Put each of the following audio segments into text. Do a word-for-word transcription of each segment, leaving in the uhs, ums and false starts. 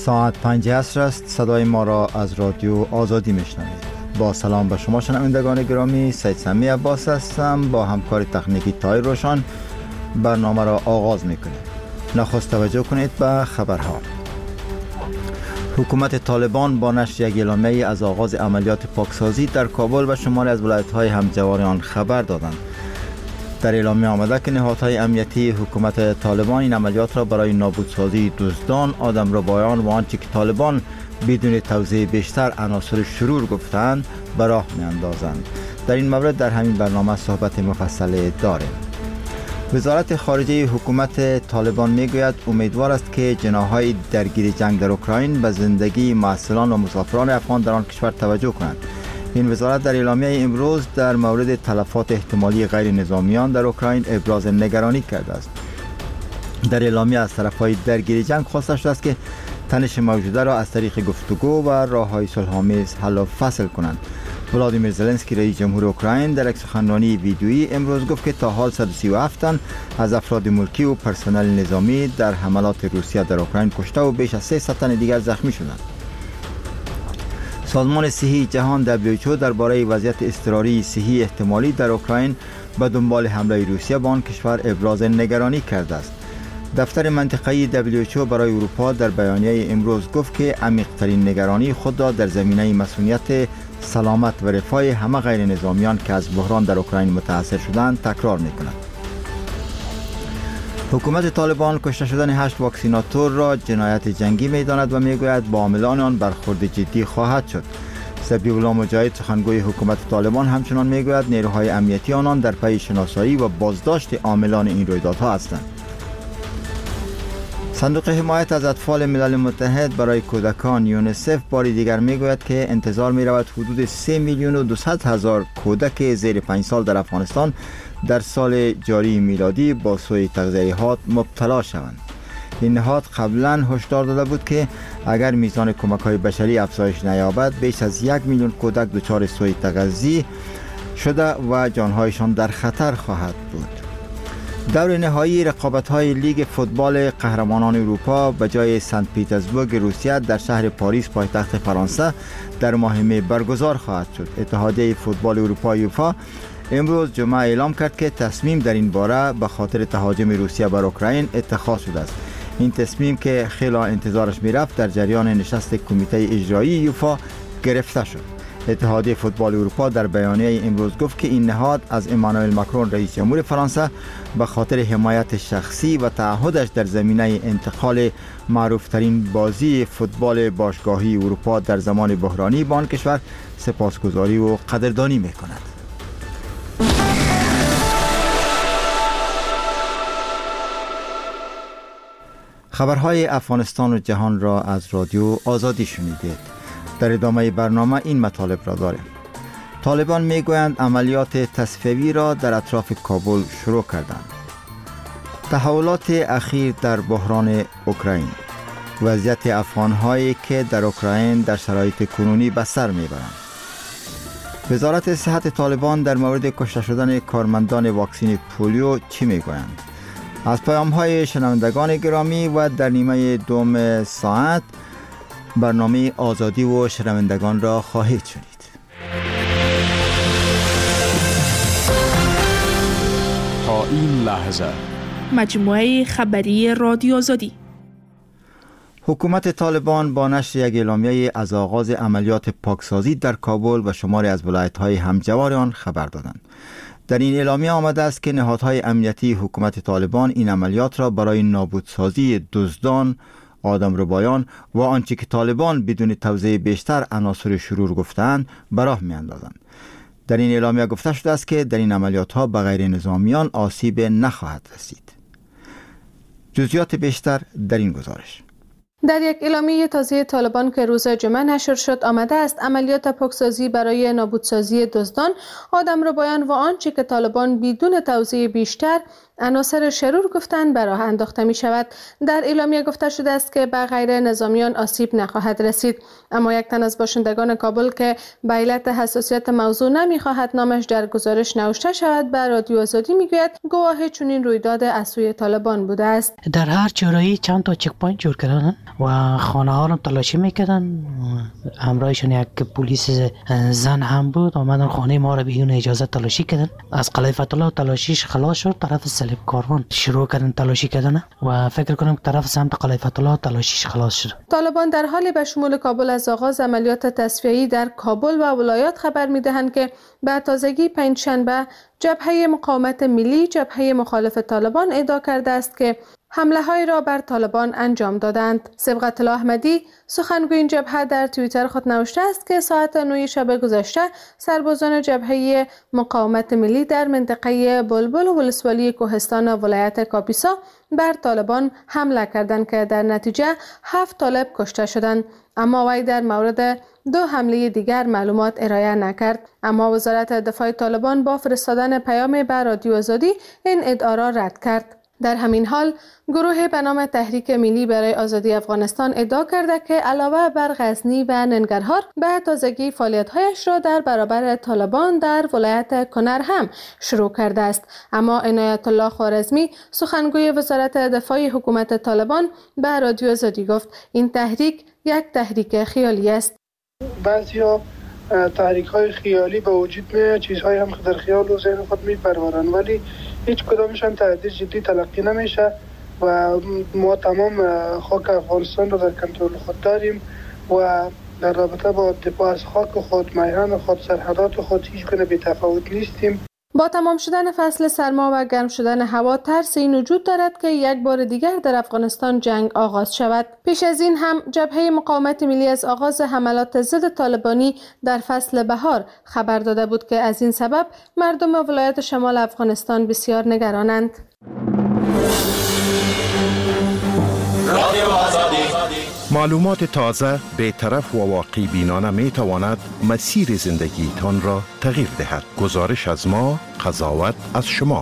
ساعت پنج عصر است. صدای ما را از رادیو آزادی میشنوید. با سلام به شما شنوندگان گرامی، سید سمی عباس هستم. با همکار تکنیکی تای روشان برنامه را آغاز میکنیم. نخست توجه کنید به خبرها. حکومت طالبان با نشر یک اعلامیه از آغاز عملیات پاکسازی در کابل و شماری از ولایت‌های همجوار آن خبر دادند. در اعلامیه آمده که نهادهای امنیتی حکومت طالبان این عملیات را برای نابودسازی دزدان، آدمربایان و آنچه که طالبان بدون توضیح بیشتر عناصر شرور گفتند به راه می‌اندازند. در این مورد در همین برنامه صحبت مفصل داریم. وزارت خارجه حکومت طالبان میگوید امیدوار است که جناح‌های درگیر جنگ در اوکراین به زندگی مسئولان و مسافران افغان در آن کشور توجه کنند. این وزارت در اعلامیه امروز در مورد تلفات احتمالی غیر نظامیان در اوکراین ابراز نگرانی کرده است. در اعلامیه از طرف‌های درگیر جنگ خواسته شده است که تنش موجوده را از طریق گفتگو و راه‌های صلح‌آمیز حل و فصل کنند. ولادیمیر زلنسکی رئیس جمهور اوکراین در یک سخنرانی ویدیویی امروز گفت که تا حال صد و سی و هفت تن از افراد ملکی و پرسنل نظامی در حملات روسیه در اوکراین کشته و بیش از سیصد تن دیگر زخمی شدند. سازمان صحی جهان دبلیو اچ او درباره وضعیت اضطراری صحی احتمالی در اوکراین به دنبال حمله روسیه به آن کشور ابراز نگرانی کرده است. دفتر منطقه‌ای دبلیو اچ او برای اروپا در بیانیه امروز گفت که عمیق‌ترین نگرانی خود را در زمینه مسئولیت سلامت و رفاه همه غیر نظامیان که از بحران در اوکراین متاثر شدند تکرار می‌کند. حکومت طالبان کشته شدن هشت واکسیناتور را جنایت جنگی می‌داند و می‌گوید با عاملان آن برخورد جدی خواهد شد. ذبیح الله مجاهد سخنگوی حکومت طالبان همچنان می‌گوید نیروهای امنیتی آنان در پی شناسایی و بازداشت عاملان این رویدادها هستند. صندوق حمایت از اطفال ملل متحد برای کودکان یونیسف باری دیگر میگوید که انتظار می رود حدود سه میلیون و دویست هزار کودک زیر پنج سال در افغانستان در سال جاری میلادی با سوء تغذیه‌ات مبتلا شوند. این نهاد قبلا هشدار داده بود که اگر میزان کمک‌های بشری افزایش نیابد بیش از یک میلیون کودک دچار سوء تغذیه شده و جانهایشان در خطر خواهد بود. دور نهایی رقابت‌های لیگ فوتبال قهرمانان اروپا به جای سنت پیترزبورگ روسیه در شهر پاریس پایتخت فرانسه در ماه می برگزار خواهد شد. اتحادیه فوتبال اروپا یوفا امروز جمعه اعلام کرد که تصمیم در این باره به خاطر تهاجم روسیه بر اوکراین اتخاذ شده است. این تصمیم که خیلی انتظارش میرفت در جریان نشست کمیته اجرایی یوفا گرفته شد. اتحادیه فوتبال اروپا در بیانیه امروز گفت که این نهاد از امانوئل ماکرون رئیس جمهور فرانسه به خاطر حمایت شخصی و تعهدش در زمینه انتقال معروفترین بازی فوتبال باشگاهی اروپا در زمان بحرانی با آن کشور سپاسگزاری و قدردانی می‌کند. خبرهای افغانستان و جهان را از رادیو آزادی شنیدید. در ادامه برنامه این مطالب را داریم. طالبان میگویند عملیات تصفیه‌ای را در اطراف کابل شروع کردند. تحولات اخیر در بحران اوکراین، وضعیت افغان‌هایی که در اوکراین در شرایط کنونی به سر میبرند. وزارت صحت طالبان در مورد کشته شدن کارمندان واکسن پولیو چی میگویند؟ از پیام‌های شنوندگان گرامی و در نیمه دوم ساعت برنامه آزادی و شنوندگان را خواهید شنید. تا این لحظه مجموعه خبری رادیو آزادی. حکومت طالبان با نشر یک اعلامیه از آغاز عملیات پاکسازی در کابل و شماری از ولایت‌های همجوار آن خبر دادند. در این اعلامیه آمده است که نهادهای امنیتی حکومت طالبان این عملیات را برای نابودسازی دزدان، آدمربایان و آنچه که طالبان بدون توضیح بیشتر عناصر شرور گفتند به راه می‌اندازند. در این اعلامیه گفته شده است که در این عملیات‌ها به غیر نظامیان آسیب نخواهد رسید. جزئیات بیشتر در این گزارش. در یک اعلامیه تازه طالبان که روز جمعه نشر شد آمده است عملیات پاکسازی برای نابودسازی دزدان، آدمربایان و آنچه که طالبان بدون توضیح بیشتر عناصر شرور گفتند به راه انداخته می شود. در اعلامیه گفته شده است که به غیر نظامیان آسیب نخواهد رسید، اما یک تن از باشندگان کابل که به علت حساسیت موضوع نمی خواهد نامش در گزارش نوشته شود به رادیو آزادی می گوید گواه چنین رویداد از سوی طالبان بوده است. در هر چهارراهی چند تا چک پوینت جور کردن و خانه ها را تلاشی میکردن. همراهشون یک پلیس زن هم بود، آمدن خانه ما را بدون اجازه تلاشی کردن. از قلعه فتح الله تلاشیش خلاص شد، طرف صلیب کاروان شروع کردن تلاشی کردن و فکر کنم طرف سمت قلعه فتح الله تلاشیش خلاص شد. طالبان در حالی به شمول کابل از آغاز عملیات تصفیه‌ای در کابل و ولایات خبر می‌دهند که به تازگی پنجشنبه جبهه مقاومت ملی جبهه مخالف طالبان ادعا کرده است که حمله های را بر طالبان انجام دادند. سبقت الله احمدی سخنگوی این جبهه در توییتر خود نوشته است که ساعت نه شب گذشته سربازان جبهه مقاومت ملی در منطقه بلبل و ولسوالی کوهستان ولایت کاپیسا بر طالبان حمله کردند که در نتیجه هفت طالب کشته شدند، اما وی در مورد دو حمله دیگر معلومات ارائه نکرد. اما وزارت دفاع طالبان با فرستادن پیام به رادیو آزادی این ادعا را رد کرد. در همین حال گروه به نام تحریک ملی برای آزادی افغانستان ادعا کرده که علاوه بر غزنی و ننگرهار به تازگی فعالیت‌هایش را در برابر طالبان در ولایت کنر هم شروع کرده است. اما عنایت الله خوارزمی سخنگوی وزارت دفاع حکومت طالبان به رادیو آزادی گفت این تحریک یک تحریک خیالی است. بعضیا تحریک‌های خیالی به وجود میاد، چیزهای هم در خیال و ذهن خود میپرورن، ولی هیچ کدامشان تهدید جدی تلقی نمیشه و ما تمام خاک افغانستان را در کنترل خود داریم و در رابطه با دفاع از خاک خود، میهن خود، سرحدات خود هیچ گونه بی‌تفاوت نیستیم. با تمام شدن فصل سرما و گرم شدن هوا ترس این وجود دارد که یک بار دیگر در افغانستان جنگ آغاز شود. پیش از این هم جبهه مقاومت ملی از آغاز حملات ضد طالبانی در فصل بهار خبر داده بود که از این سبب مردم ولایت شمال افغانستان بسیار نگرانند. معلومات تازه، بی‌طرف و واقعی بینانه می تواند مسیر زندگی تان را تغییر دهد. گزارش از ما، قضاوت از شما.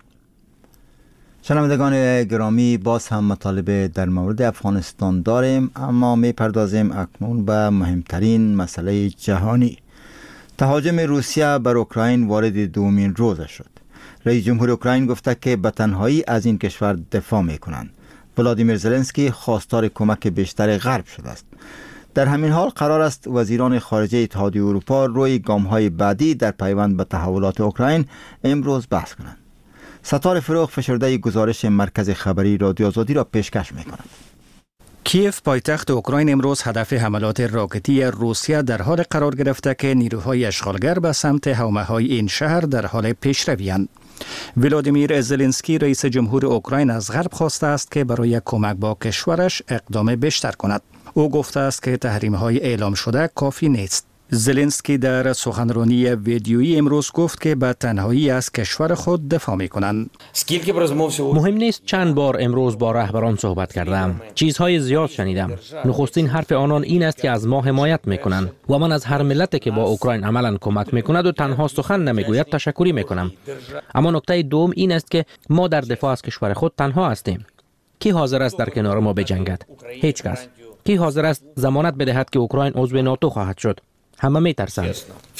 شنوندگان گرامی، باز هم مطالب در مورد افغانستان داریم، اما می پردازیم اکنون به مهمترین مسئله جهانی. تهاجم روسیه بر اوکراین وارد دومین روز شد. رئیس جمهور اوکراین گفته که به تنهایی از این کشور دفاع می کنند. ولادیمیر زلنسکی خواستار کمک بیشتر غرب شده است. در همین حال قرار است وزیران خارجه اتحادیه اروپا روی گام‌های بعدی در پیوند به تحولات اوکراین امروز بحث کنند. ستار فروغ فشرده گزارش مرکز خبری رادیو آزادی را پیشکش می‌کند. کیف پایتخت اوکراین امروز هدف حملات راکتی روسیه در حال قرار گرفته که نیروهای اشغالگر به سمت حومه‌های این شهر در حال پیشروی‌اند. ولادیمیر زلنسکی رئیس جمهور اوکراین از غرب خواسته است که برای کمک با کشورش اقدام بیشتر کند. او گفته است که تحریم‌های اعلام شده کافی نیست. زلنسکی در سخنرانی ویدیویی امروز گفت که به تنهایی از کشور خود دفاع می‌کنند. مهم نیست چند بار امروز با رهبران صحبت کردم. چیزهای زیاد شنیدم. نخستین حرف آنان این است که از ما حمایت می‌کنند و من از هر ملتی که با اوکراین عملاً کمک می‌کند و تنها سخن نمی‌گوید تشکری می‌کنم. اما نکته دوم این است که ما در دفاع از کشور خود تنها هستیم. کی حاضر است در کنار ما بجنگد؟ هیچ کس. کی حاضر است ضمانت بدهد که اوکراین عضو ناتو خواهد شد؟ همه می‌ترسند.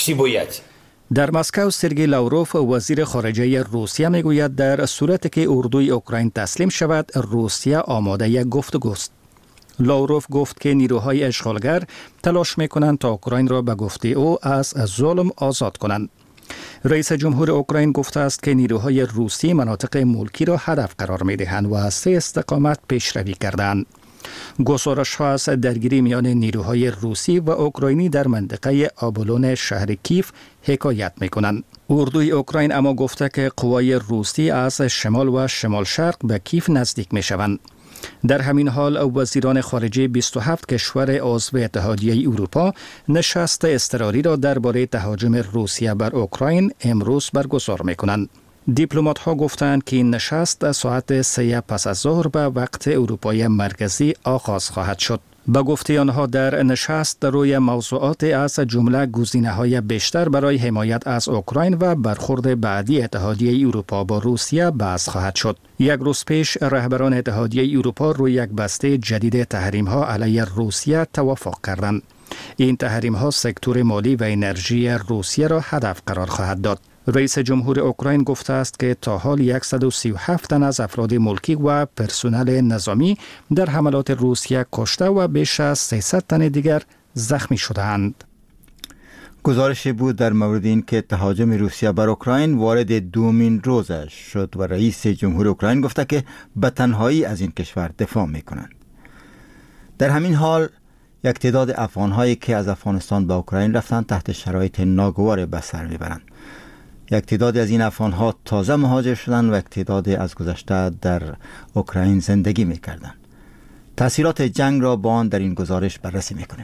در مسکو سرگئی لاوروف وزیر خارجه روسیه میگوید در صورتی که اردوی اوکراین تسلیم شود روسیه آماده یک گفتگوست. لاوروف گفت که نیروهای اشغالگر تلاش میکنند تا اوکراین را به گفته او از ظلم آزاد کنند. رئیس جمهور اوکراین گفته است که نیروهای روسی مناطق ملکی را هدف قرار میدهند و از سه استقامت پیشروی کردند. گزارش‌ها از درگیری میان نیروهای روسی و اوکراینی در منطقه آبولون شهر کیف حکایت می‌کنند. اردوی اوکراین اما گفته که قوای روسی از شمال و شمال شرق به کیف نزدیک می‌شوند. در همین حال وزیران خارجه بیست و هفت کشور عضو اتحادیه اروپا نشست اضطراری را درباره تهاجم روسیه بر اوکراین امروز برگزار می‌کنند. دیپلمات ها گفتند که این نشست ساعت سه پس از ظهر به وقت اروپای مرکزی آغاز خواهد شد. با گفته آنها در نشست روی موضوعات از جمله گزینه‌های بیشتر برای حمایت از اوکراین و برخورد بعدی اتحادیه اروپا با روسیه بحث خواهد شد. یک روز پیش رهبران اتحادیه اروپا روی یک بسته جدید تحریم‌ها علیه روسیه توافق کردند. این تحریم‌ها سکتور مالی و انرژی روسیه را هدف قرار خواهد داد. رئیس جمهور اوکراین گفته است که تا حال صد و سی و هفت تن از افراد ملکی و پرسنل نظامی در حملات روسیه کشته و بیش از سیصد تن دیگر زخمی شده‌اند. گزارشی بود در مورد این که تهاجم روسیه بر اوکراین وارد دومین روزش شد و رئیس جمهور اوکراین گفته که به تنهایی از این کشور دفاع می‌کنند. در همین حال یک تعداد افغان‌هایی که از افغانستان به اوکراین رفتند تحت شرایط ناگوار به سر می‌برند. یک تعداد از این افغان‌ها تازه مهاجر شدند و یک تعداد از گذشته در اوکراین زندگی می‌کردند. تأثیرات جنگ را با آن در این گزارش بررسی می‌کنیم.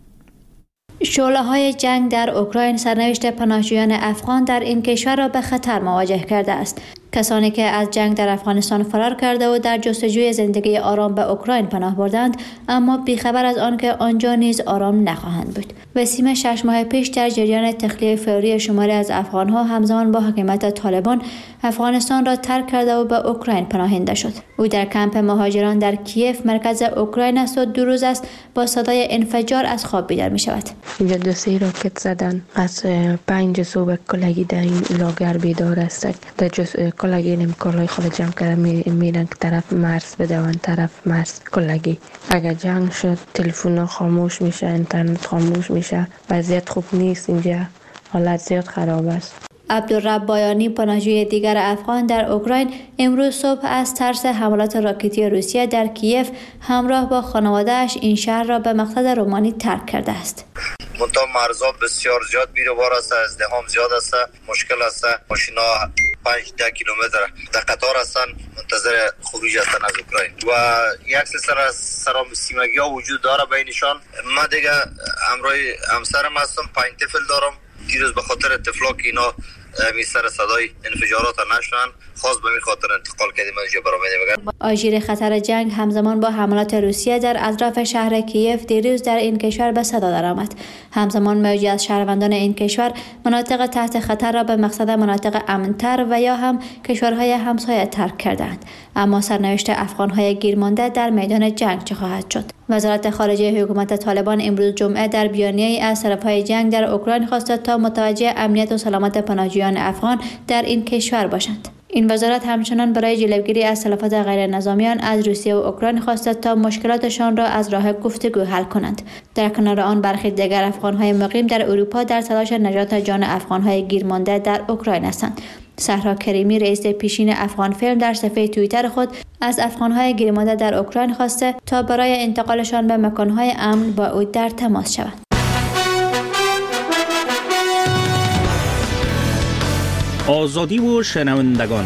شعله‌های جنگ در اوکراین سرنوشت پناهجویان افغان در این کشور را به خطر مواجه کرده است. کسانی که از جنگ در افغانستان فرار کرده و در جستجوی زندگی آرام به اوکراین پناه بردند، اما بیخبر از آن که آنجا نیز آرام نخواهند بود. وسیم شش ماه پیش در جریان تخلیه فوری شماری از افغانها همزمان با حکومت طالبان افغانستان را ترک کرده و به اوکراین پناهنده شد. او در کمپ مهاجران در کیف مرکز اوکراین است و دو روز است با صدای انفجار از خواب بیدار می شود. اینجا دو سه راکت زدن. از پنج صبح کلگی در این لاگر بیدار است. در جس کلگی نمی کارهای خود جمع کرده میرن که طرف مرز بدون طرف مرز کلگی. اگر جنگ شد تلفن خاموش میشه، اینترنت خاموش میشه. وضعیت خوب نیست اینجا. حالت زیاد خراب است. عبدالرب بایانی پناهجوی دیگر افغان در اوکراین امروز صبح از ترس حملات راکتی روسیه در کیف همراه با خانواده‌اش این شهر را به مقصد رومانی ترک کرده است. منتها مرزا بسیار زیاد بیروبار است، ازدحام زیاد است، مشکل است. ماشینا پنج ده کیلومتر در قطار هستند منتظر خروج هستند از اوکراین و یک سلسله سرام سیمگی ها وجود داره بینشان. من دیگه همراه همسرم هستم، پنج طفل دارم. دیروز به خاطر طفلا که اینا می سر صدای انفجارات نشدن، خاص به این خاطر انتقال کردیم از اینجا برآمده بگم. آژیر خطر جنگ همزمان با حملات روسیه در اطراف شهر کیف دیروز در این کشور به صدا درآمد. همزمان موجی از شهروندان این کشور مناطق تحت خطر را به مقصد مناطق امن‌تر و یا هم کشورهای همسایه ترک کردند. اما سرنوشت افغان‌های گیرمانده در میدان جنگ چه خواهد شد؟ وزارت خارجه حکومت طالبان امروز جمعه در بیانیه‌ای از طرف‌های جنگ در اوکراین خواسته تا متوجه امنیت و سلامت پناهجویان افغان در این کشور باشند. این وزارت همچنان برای جلوگیری از تلفات غیر نظامیان از روسیه و اوکراین خواسته تا مشکلاتشان را از راه گفتگو حل کنند. در کنار آن برخی دیگر افغان‌های مقیم در اروپا در تلاش نجات جان افغان‌های گیرمانده در اوکراین هستند. سهرا کریمی رئیس پیشین افغان فیلم در صفحه توییتر خود از افغان‌های گیرمانده در اوکراین خواسته تا برای انتقالشان به مکان‌های امن با او در تماس شوند. آزادی و شنوندگان،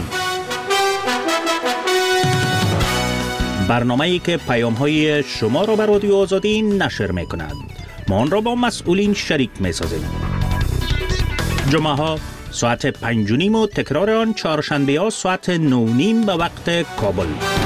برنامه‌ای که پیام‌های شما را به رادیو آزادی نشر می‌کند. ما آن را با مسئولین شریک می‌سازیم. جمعه‌ها ساعت پنج و نیم و تکرار آن چهارشنبه‌ها ساعت نو نیم به وقت کابل.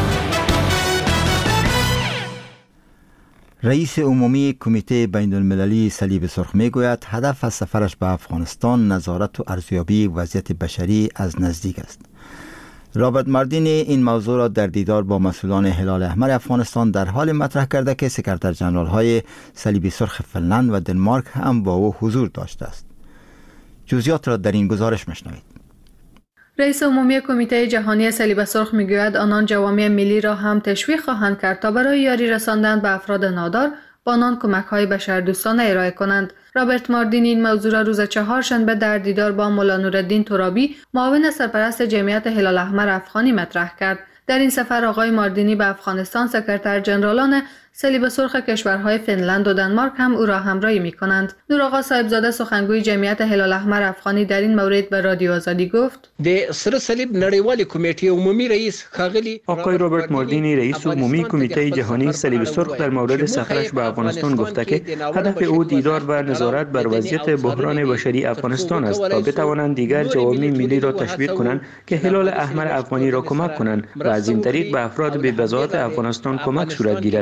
رئیس عمومی کمیته بین المللی صلیب سرخ میگوید هدف از سفرش به افغانستان نظارت و ارزیابی وضعیت بشری از نزدیک است. رابرت ماردینی این موضوع را در دیدار با مسئولان هلال احمر افغانستان در حال مطرح کرده که سکرتر ژنرال های صلیب سرخ فنلند و دنمارک هم با او حضور داشته است. جزئیات را در این گزارش مشنوید. رئیس عمومی کمیته جهانی صلیب سرخ میگوید آنان جوامع ملی را هم تشویق خواهند کرد تا برای یاری رساندن به افراد نادار با آنان کمک‌های بشردوستانه ارائه کنند. رابرت ماردین این موضوع را روز چهارشنبه در دیدار با مولا نورالدین ترابی معاون سرپرست جمعیت هلال احمر افغانی مطرح کرد. در این سفر آقای ماردینی به افغانستان سکرتر ژنرالان صلیب سرخ کشورهای فنلند و دنمارک هم او را همراهی می‌کنند. نورآقا صاحبزاده سخنگوی جمعیت هلال احمر افغانی در این مورد به رادیو آزادی گفت: د سره صلیب نړیوالې کمیټې عمومی رئیس ښاغلی آقای رابرت ماردینی رئیس عمومی کمیته جهانی صلیب سرخ در مورد سفرش به افغانستان گفته که هدف او دیدار و نظارت بر وضعیت بحران بشری افغانستان است تا بتوانند دیگر جوامع ملی را تشویق کنند که هلال احمر افغانی را کمک کنند و از این طریق به افراد بی بضاعت افغانستان کمک صورت گیرد.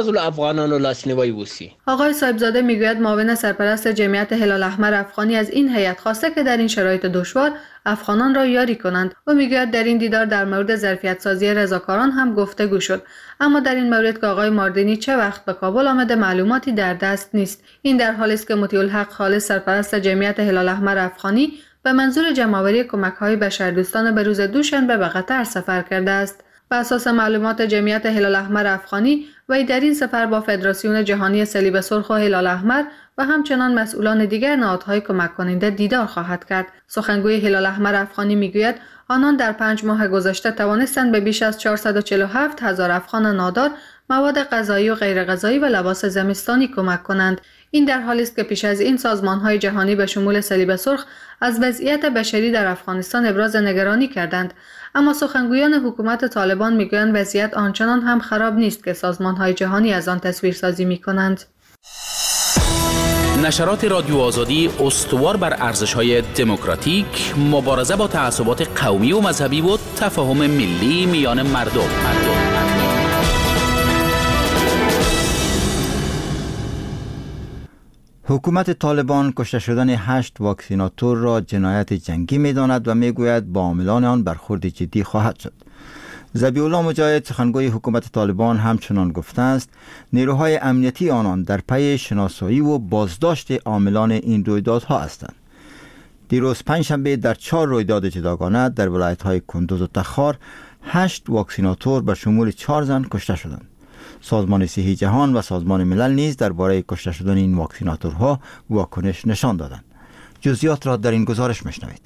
باز افغانانو لاسنیوی وسی. آقای صاحبزاده میگوید معاون سرپرست جمعیت هلال احمر افغانی از این هیئت خواسته که در این شرایط دشوار افغانان را یاری کنند. او میگوید در این دیدار در مورد ظرفیت سازی رضاکاران هم گفتگو شد، اما در این مورد که آقای ماردینی چه وقت به کابل آمده معلوماتی در دست نیست. این در حالی است که مطیع الحق خالص سرپرست جمعیت هلال احمر افغانی به منظور جمع‌آوری کمک‌های بشردوستانه به روز دوشنبه به قطر سفر کرده است. بر اساس معلومات جمعیت هلال احمر افغانی، وی در این سفر با فدراسیون جهانی صلیب سرخ و هلال احمر و همچنان مسئولان دیگر نهادهای کمک کننده دیدار خواهد کرد. سخنگوی هلال احمر افغانی میگوید آنان در پنج ماه گذشته توانستند به بیش از چهارصد و چهل و هفت هزار افغان نادار مواد غذایی و غیر غذایی و لباس زمستانی کمک کنند. این در حالی است که پیش از این سازمان‌های جهانی به شمول صلیب سرخ از وضعیت بشری در افغانستان ابراز نگرانی کردند، اما سخنگویان حکومت طالبان میگویند وضعیت آنچنان هم خراب نیست که سازمان‌های جهانی از آن تصویرسازی می‌کنند. نشرات رادیو آزادی استوار بر ارزش‌های دموکراتیک، مبارزه با تعصبات قومی و مذهبی و تفاهم ملی میان مردم. مردم. حکومت طالبان کشته شدن هشت واکسیناتور را جنایت جنگی می‌داند و می‌گوید با عاملان آن برخورد جدی خواهد شد. ذبیح الله مجاهد سخنگوی حکومت طالبان همچنان گفته است نیروهای امنیتی آنان در پی شناسایی و بازداشت عاملان این رویدادها هستند. دیروز پنجشنبه در چهار رویداد جداگانه در ولایت‌های کندوز و تخار هشت واکسیناتور به شمول چهار زن کشته شدند. سازمان صحی جهان و سازمان ملل نیز درباره کشته شدن این واکسیناتورها واکنش نشان دادند. جزئیات را در این گزارش میشنوید.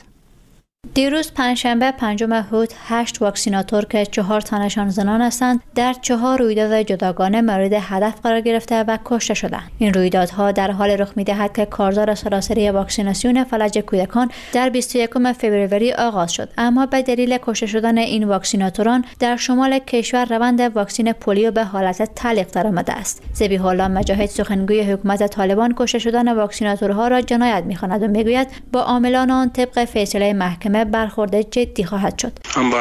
دیروز پنجشنبه پنجم هوت هشت واکسیناتور که چهار تنشان زنان هستند در چهار رویداد جداگانه مورد هدف قرار گرفته و کشته شدند. این رویدادها در حال رخ می‌دهد که کارزار سراسری واکسیناسیون فلج کودکان در بیست و یکم فوریه آغاز شد، اما به دلیل کشته شدن این واکسیناتوران در شمال کشور روند واکسین پولیو به حالت تعلیق درآمده است. ذبیح الله مجاهد سخنگوی حکومت طالبان کشته شدن واکسیناتورها را جنایت می‌خواند و می‌گوید با عاملان آن طبق فیصله محکمه برخورد جدی خواهد شد. هم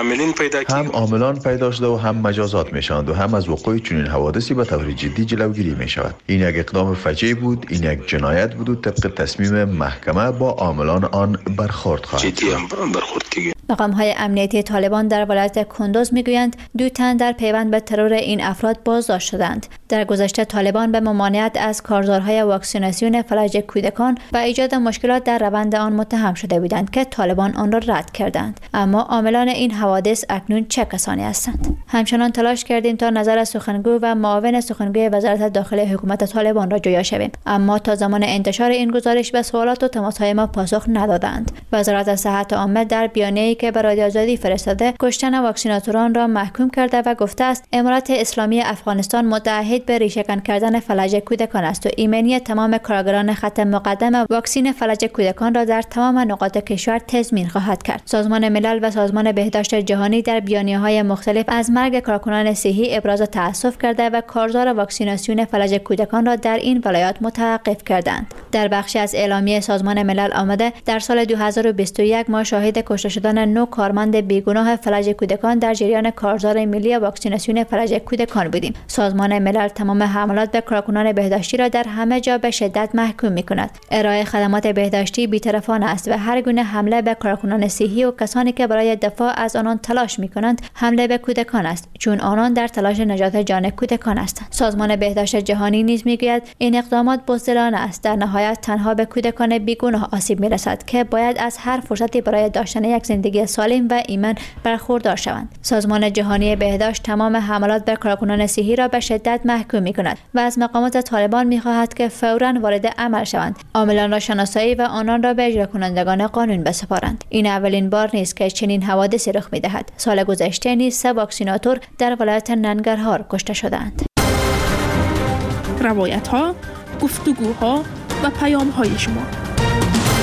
عاملان پیدا شده و هم مجازات میشوند و هم از وقوع چنین حوادثی به طور جدی جلوگیری می شود. این یک اقدام فجیع بود، این یک جنایت بود و طبق تصمیم محکمه با عاملان آن برخورد خواهد شد. مقام‌های امنیتی طالبان در ولایت کندوز میگویند دو تن در پیوند به ترور این افراد بازداشت شدند. در گذشته طالبان به ممانعت از کارزارهای واکسیناسیون فلج کودکان و ایجاد مشکلات در روند آن متهم شده بودند که طالبان آن را رد کردند. اما عاملان این حوادث اکنون چه کسانی هستند؟ همچنان تلاش کردیم تا نظر سخنگو و معاون سخنگوی وزارت داخلی حکومت طالبان را جویا شویم، اما تا زمان انتشار این گزارش به سوالات و تماس‌های ما پاسخ ندادند. وزارت صحت عامه در بیانیه‌ای که به رادیو آزادی فرستاده کشتن واکسیناتوران را محکوم کرده و گفته است امارت اسلامی افغانستان متعهد به ریشه‌کن کردن فلج کودکان است و ایمنی تمام کارگران خط مقدم واکسین فلج کودکان را در تمام نقاط کشور تضمین خواهد کرد. سازمان ملل و سازمان بهداشت جهانی در بیانیه‌های مختلف از مرگ کارکنان صحی ابراز تأسف کرده و کارزار واکسیناسیون فلج کودکان را در این ولایات متوقف کردند. در بخشی از اعلامیه سازمان ملل آمده در سال دو هزار و بیست و یک ما شاهد کشته شدن نه کارمند بیگناه فلج کودکان در جریان کارزار ملی واکسیناسیون فلج کودکان بودیم. سازمان ملل تمام حملات به کارکنان بهداشتی را در همه جا به شدت محکوم می‌کند. ارائه خدمات بهداشتی بی‌طرفانه است و هر گونه حمله به کارکنان صحی و کسانی که برای دفاع از آنان تلاش می‌کنند حمله به کودکان است، چون آنان در تلاش نجات جان کودکان هستند. سازمان بهداشت جهانی نیز می‌گوید این اقدامات بزدلانه است. در نهایت تنها به کودکان بیگناه آسیب می‌رسد که باید از هر فرصتی برای داشتن یک زندگی سالم و ایمن برخوردار شوند. سازمان جهانی بهداشت تمام حملات بر کارکنان صحی را به شدت محکوم می‌کند و از مقامات طالبان می‌خواهد که فوراً وارد عمل شوند، عاملان را شناسایی و آنان را به اجرا کنندگان قانون بسپارند. این اولین بار نیست که چنین حوادثی رخ می‌دهد. سال گذشته نیز سه واکسیناتور در ولایت ننگرهار کشته شدند. روایت‌ها، گفتگوها و پیام‌های شما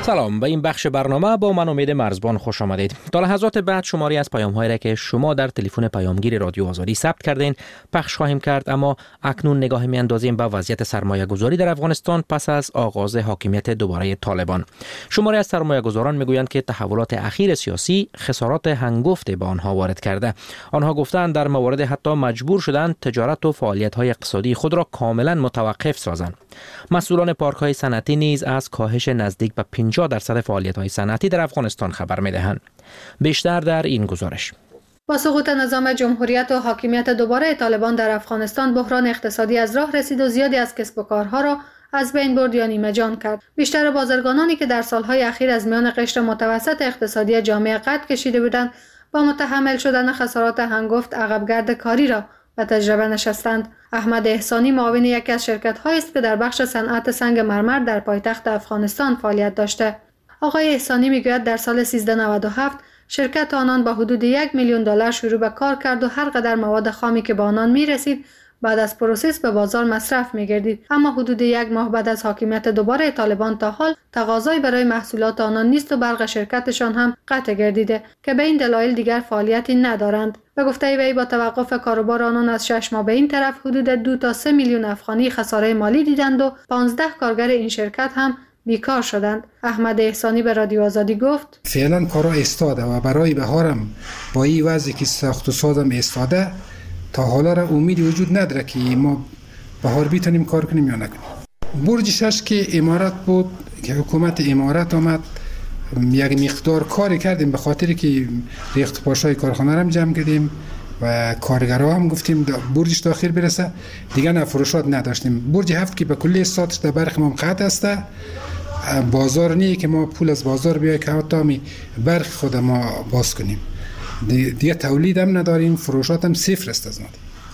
سلام، به این بخش برنامه با من امید مرزبان خوش آمدید. تا لحظات بعد شماری از پیام‌هایی را که شما در تلفن پیامگیر رادیو آزادی ثبت کردین پخش خواهیم کرد، اما اکنون نگاه می‌اندازیم به وضعیت سرمایه‌گذاری در افغانستان پس از آغاز حاکمیت دوباره طالبان. شماری از سرمایه‌گذاران می‌گویند که تحولات اخیر سیاسی خسارات هنگفت به آنها وارد کرده. آنها گفتند در موارد حتی مجبور شدند تجارت و فعالیت‌های اقتصادی خود را کاملا متوقف سازند. مسئولان پارک‌های صنعتی نیز از کاهش نزدیک به پنجاه درصد فعالیت‌های صنعتی در افغانستان خبر می‌دهند. بیشتر در این گزارش. با سقوط نظام جمهوریت و حاکمیت دوباره طالبان در افغانستان بحران اقتصادی از راه رسید و زیادی از کسب و کارها را از بین برد یا نیمه جان کرد. بیشتر بازرگانانی که در سالهای اخیر از میان قشر متوسط اقتصادی جامعه قد کشیده بودند با متحمل شدن خسارات هنگفت عقبگرد کاری را به تجربه نشستند. احمد احسانی معاون یکی از شرکت‌هایی است که در بخش صنعت سنگ مرمر در پایتخت افغانستان فعالیت داشته. آقای احسانی میگوید در سال سیزده نود و هفت شرکت آنان با حدود یک میلیون دلار شروع به کار کرد و هر قدر مواد خامی که به آنان میرسید بعد از پروسس به بازار مصرف می‌گردید، اما حدود یک ماه بعد از حاکمیت دوباره طالبان تا حال تقاضایی برای محصولات آنان نیست و برق شرکتشان هم قطع گردیده که به این دلایل دیگر فعالیتی ندارند. به گفته وی با توقف کاروبار آنان از شش ماه به این طرف حدود دو تا سه میلیون افغانی خساره مالی دیدند و پانزده کارگر این شرکت هم بیکار شدند. احمد احسانی به رادیو آزادی گفت فعلا کارا ایستاده و برای بهارم با این وضعی که ساخت و سازم ایستاده تا حالا را امیدی وجود نداره که ما بهار بیتونیم کار کنیم یا نکنیم. برج شش که امارات بود که حکومت امارات آمد یک مقدار کاری کردیم به خاطر که ریخت پاشای کارخانه را جمع کردیم و کارگرها هم گفتیم برجش داخل برسه دیگه نه فروشات نداشتیم. برج هفت که به کلی ساتش در برق ما قطع است، بازار نیه که ما پول از بازار بیای که حتی می برق خود ما باز کنیم، دیگه تولید هم نداریم، فروشات هم صفر است از ما.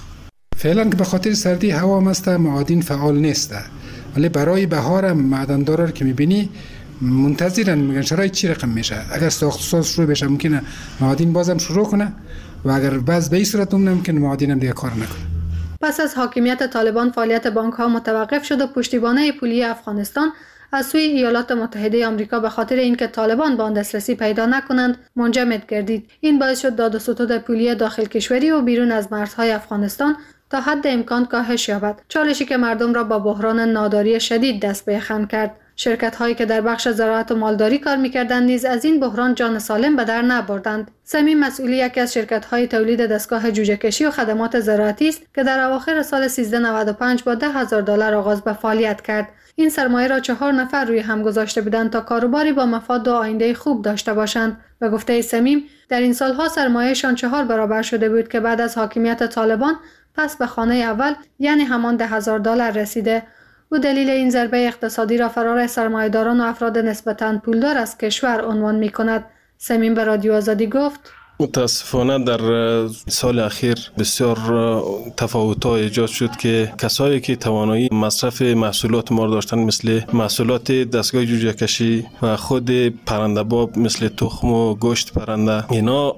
فعلا که به خاطر سردی هوا مست معادن فعال نیست، ولی برای بهار هم معدندارا که میبینی منتظرن، میگن شرایط چی رقم میشه. اگر ساخت و ساز شروع بشه ممکنه معادن بازم شروع کنه و اگر باز به این صورت ممکن معادن هم دیگه کار نکنه. پس از حاکمیت طالبان فعالیت بانک ها متوقف شد و پشتیبانی پولی افغانستان از سوی ایالات متحده آمریکا به خاطر اینکه طالبان به آن دسترسی پیدا نکنند منجمد گردید. این باعث شد داد و ستد پولی داخل کشوری و بیرون از مرزهای افغانستان تا حد امکان کاهش یابد، چالشی که مردم را با بحران ناداری شدید دست به یخن کرد. شرکت هایی که در بخش زراعت و مالداری کار می‌کردند نیز از این بحران جان سالم به در نبردند. سمیم مسئولی یکی از شرکت های تولید دستگاه جوجه کشی و خدمات زراعتی است که در اواخر سال سیزده نود و پنج با ده هزار دلار آغاز به فعالیت کرد. این سرمایه را چهار نفر روی هم گذاشته بودند تا کاروباری با مفاد و آینده خوب داشته باشند. به گفته سمیم در این سالها سرمایه‌شان چهار برابر شده بود که بعد از حاکمیت طالبان پس به خانه اول یعنی همان ده هزار دلار رسیده. او دلیل این ضربه اقتصادی را فرار سرمایه‌داران و افراد نسبتاً پولدار از کشور عنوان می‌کند. سمیم به رادیو آزادی گفت متاسفانه در سال اخیر بسیار تفاوت‌ها ایجاد شد که کسایی که توانایی مصرف محصولات ما داشتن مثل محصولات دستگاه جوجه کشی و خود پرنده باب مثل تخم و گوشت پرنده اینا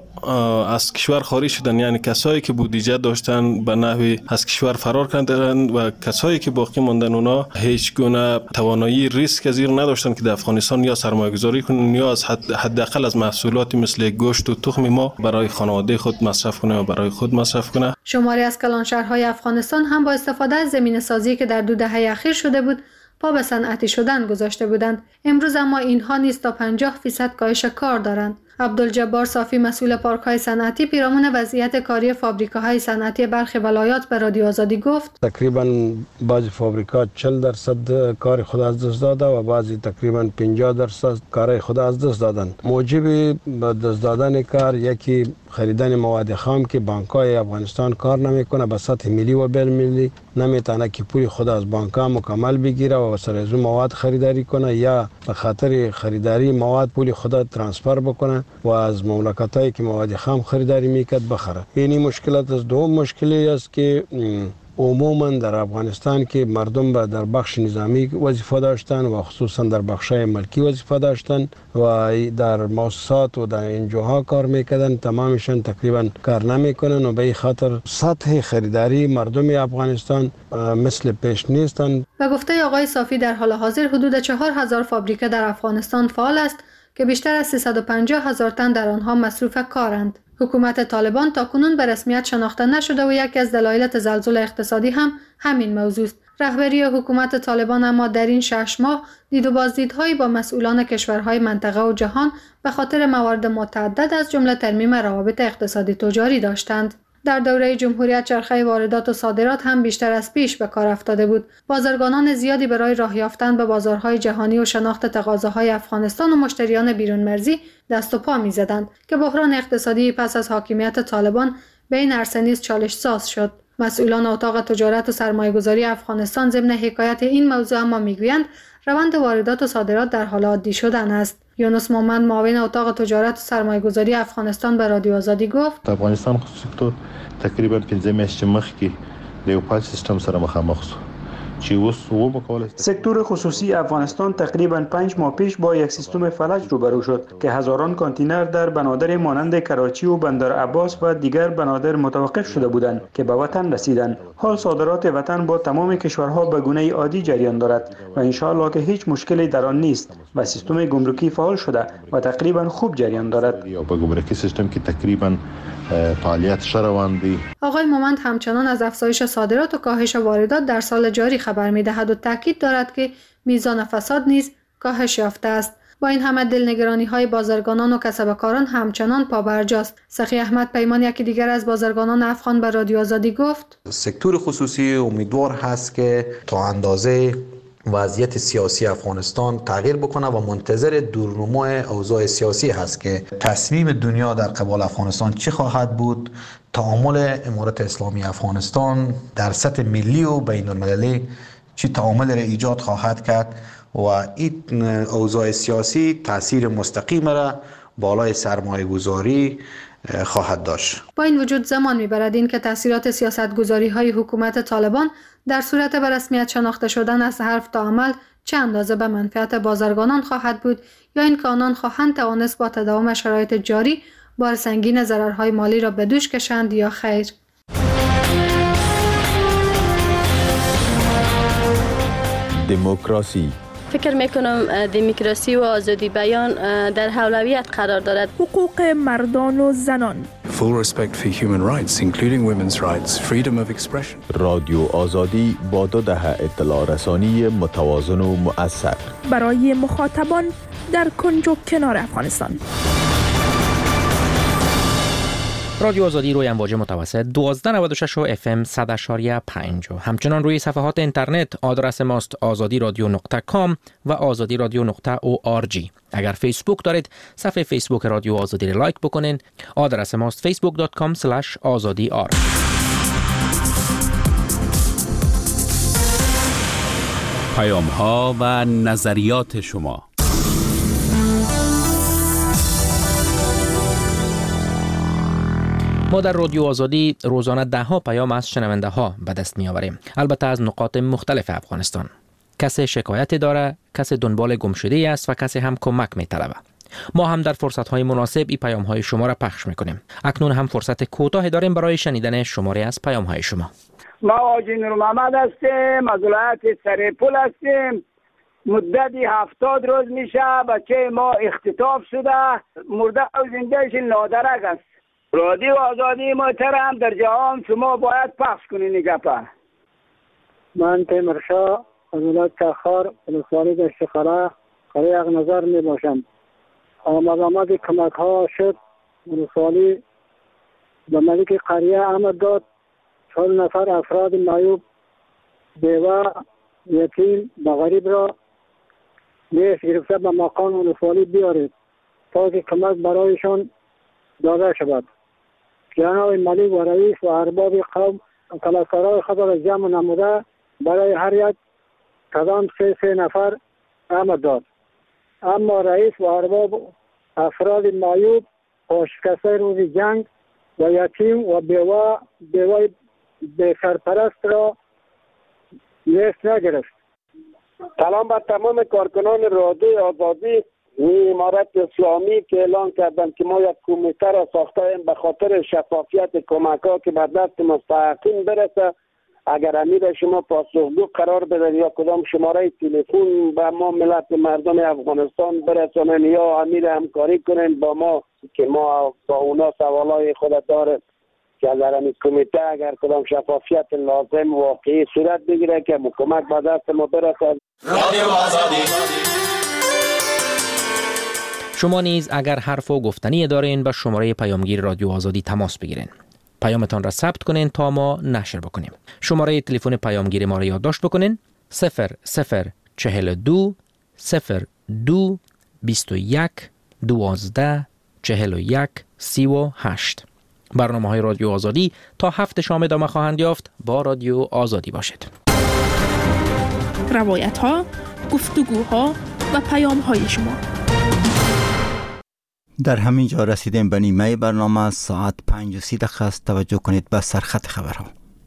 از کشور خارج شدن، یعنی کسایی که بودجه داشتن به نحوی از کشور فرار کردن و کسایی که باقی ماندن اونا هیچ گونه توانایی ریسک پذیر نداشتن که در افغانستان یا سرمایه گذاری کنن یا از حد حداقل از محصولات مثل گوشت و تخم ما برای خانواده خود مصرف کنه و برای خود مصرف کنه. شماری از کلانشهرهای افغانستان هم با استفاده از زمین سازی که در دو دهه اخیر شده بود پا به صنعتی شدن گذاشته بودند. امروز اما اینها نیز تا پنجاه درصد کاهش کار دارند. عبدالجبار صافی مسئول پارک‌های صنعتی پیرامون وضعیت کاری فابریکاهای صنعتی برخی ولایات به رادیو آزادی گفت تقریبا بعضی فابریکات چهل درصد کار خود از دست داده و بعضی تقریبا پنجاه درصد کار خود از دست دادن. موجب دست دادن کار یکی خریدن مواد خام که بانک‌های افغانستان کار نمیکنه، به سطح ملی و بین المللی نمیتونه که پول خود از بانک‌ها مکمل بگیره و سر از مواد خریداری کنه یا به خاطر خریداری مواد پول خود ترانسفر بکنه و از مملکتایی که مواد خام خریداری میکرد بخره. یعنی مشکلات از دوم مشکلی است که عموما در افغانستان که مردم به در بخش نظامی وظیفه داشتن و خصوصا در بخشای ملکی وظیفه داشتن و در مؤسسات و در انجوها کار میکردن، تمامشان تقریبا کار نمیکنن و به این خاطر سطح خریداری مردم افغانستان مثل پیش نیستن. و گفته آقای صافی در حال حاضر حدود چهار هزار فابریکه در افغانستان فعال است که بیشتر از سیصد و پنجاه هزار تن در آنها مصروف کارند. حکومت طالبان تاکنون به رسمیت شناخته نشده و یکی از دلایل تزلزل اقتصادی هم همین موضوع است. رهبری حکومت طالبان اما در این شش ماه دید و بازدیدهایی با مسئولان کشورهای منطقه و جهان به خاطر موارد متعدد از جمله ترمیم روابط اقتصادی تجاری داشتند. در دوره جمهوریت چرخه واردات و صادرات هم بیشتر از پیش به کار افتاده بود. بازرگانان زیادی برای راه یافتن به بازارهای جهانی و شناخت تقاضاهای افغانستان و مشتریان بیرون مرزی دست و پا می‌زدند که بحران اقتصادی پس از حاکمیت طالبان به این عرصه نیز چالش ساز شد. مسئولان اتاق تجارت و سرمایه‌گذاری افغانستان ضمن حکایت این موضوع اما میگویند روند واردات و صادرات در حال عادی شدن است. یونس مومند معاون اتاق تجارت و سرمایه‌گذاری افغانستان به رادیو آزادی گفت افغانستان خو سکتور تقریبا پنځه میاشتې مخکې د یو فعال سیستم سره مخامخ شو. سکتور خصوصی افغانستان تقریبا پنج ماه پیش با یک سیستم فلج روبرو شد که هزاران کانتینر در بنادر مانند کراچی و بندر عباس و دیگر بنادر متوقف شده بودند که به وطن رسیدند. حال صادرات وطن با تمام کشورها به گونه عادی جریان دارد و ان شاء الله که هیچ مشکلی در آن نیست و سیستم گمرکی فعال شده و تقریبا خوب جریان دارد. یا با گمرکی سیستم که تقریبا فعالیت شروندی. آقای مومند همچنان از افزایش صادرات و کاهش واردات در سال جاری خبر می‌دهد و تاکید دارد که میزان فساد نیز کاهش یافته است. با این همه دلنگرانی‌های بازرگانان و کسبکاران همچنان پابرجاست. سخی احمد پیمان یکی دیگر از بازرگانان افغان به رادیو آزادی گفت سکتور خصوصی امیدوار هست که تا اندازه وضعیت سیاسی افغانستان تغییر بکنه و منتظر دورنمای اوضاع سیاسی هست که تصمیم دنیا در قبال افغانستان چه خواهد بود. تعامل امارت اسلامی افغانستان در سطح ملی و بین المللی چه تعامل را ایجاد خواهد کرد و این اوضاع سیاسی تاثیر مستقیم را بالای سرمایه گذاری خواهد داشت. با این وجود زمان میبرد این که تاثیرات سیاستگذاری های حکومت طالبان در صورت به رسمیت شناخته شدن از حرف تا عمل چه اندازه به منفعت بازرگانان خواهد بود یا این که آنان خواهند توانست با تداوم شرایط جاری بار سنگین ضررهای مالی را به دوش کشند یا خیر. دموکراسی فکر میکنم دموکراسی و آزادی بیان در اولویت قرار دارد. حقوق مردان و زنان. Full respect for human rights, including women's rights, freedom of expression. رادیو آزادی با دو دهه اطلاع رسانی متوازن و مؤثر برای مخاطبان در کنج و کنار افغانستان. رادیو آزادی روی امواج متوسط دوازده نود و شش و اف ام صد و پنج و همچنان روی صفحات اینترنت آدرس ماست آزادی رادیو نقطه کام و آزادی رادیو نقطه او آر جی. اگر فیسبوک دارید صفحه فیسبوک رادیو آزادی را لایک بکنین. آدرس ماست فیسبوک دات کام اسلش آزادی آر. پیام ها و نظریات شما. ما در رادیو آزادی روزانه ده ها پیام از شنونده ها به دست می آوریم، البته از نقاط مختلف افغانستان. کسی شکایتی داره، کسی دنبال گمشده است و کسی هم کمک می طلبه. ما هم در فرصت های مناسب این پیام های شما را پخش می کنیم. اکنون هم فرصت کوتاهی داریم برای شنیدن شماره از پیام های شما. ما آجی نور محمد هستیم، از ولایت سریپول هستیم. مدتی هفتاد روز میشه بچه ما اختطاف شده، مرده و زندهش نادرک است. رادیو آزادی محترم در جهان شما باید پخش کنین این گپه. من تیمرشاه از ولایت تخار ولسوالی دشتخاره قریه اغ نظر می باشم. آمد آمد کمک ها شد ولسوالی به ملک قریه آمد داد. چهل نفر افراد معیوب بیوه یتیم و غریب را نیش گرفته به مقام ولسوالی بیارید تا که کمک برایشان داده شود. جناب ملک و رئیس و ارباب قوم کلاکارای خود را جمع نموده برای هر یک کدام سه سه نفر آمد داد. اما رئیس و ارباب افراد معیوب و شکسته روز جنگ و یتیم و بیوه بیوه به سرپرست را نیست نگرفت. سلام بر تمام کارکنان رادیو آزادی. امارت اسلامی که اعلان کردن که ما یک کمیته را ساختیم به خاطر شفافیت کمک ها که به دست مستحقین برسه. اگر امیر شما پاسخگو قرار بدن یا کدام شماره تلفن به ما ملت مردم افغانستان برسونن یا امیر همکاری کنن با ما که ما با اونا سوالای خود داره که در این کمیته اگر کدام شفافیت لازم واقعی صورت بگیره که کمک به دست ما برسه. رادیو آزادی. شما نیز اگر حرف و گفتنی دارین به شماره پیامگیر رادیو آزادی تماس بگیرین. پیامتان را ثبت کنین تا ما نشر بکنیم. شماره تلفن پیامگیر ما را یادداشت بکنین: صفر صفر چهل دو صفر دو بیست و یک دوازده چهل و یک سی و هشت. برنامه های رادیو آزادی تا هفت شام ادامه خواهند یافت. با رادیو آزادی باشید. روایت ها، گفتگوها و پیام های شما. در همین جا رسیدیم به نیمه برنامه. ساعت پنج و سی دقیقه است. توجه کنید به سرخط خبرها.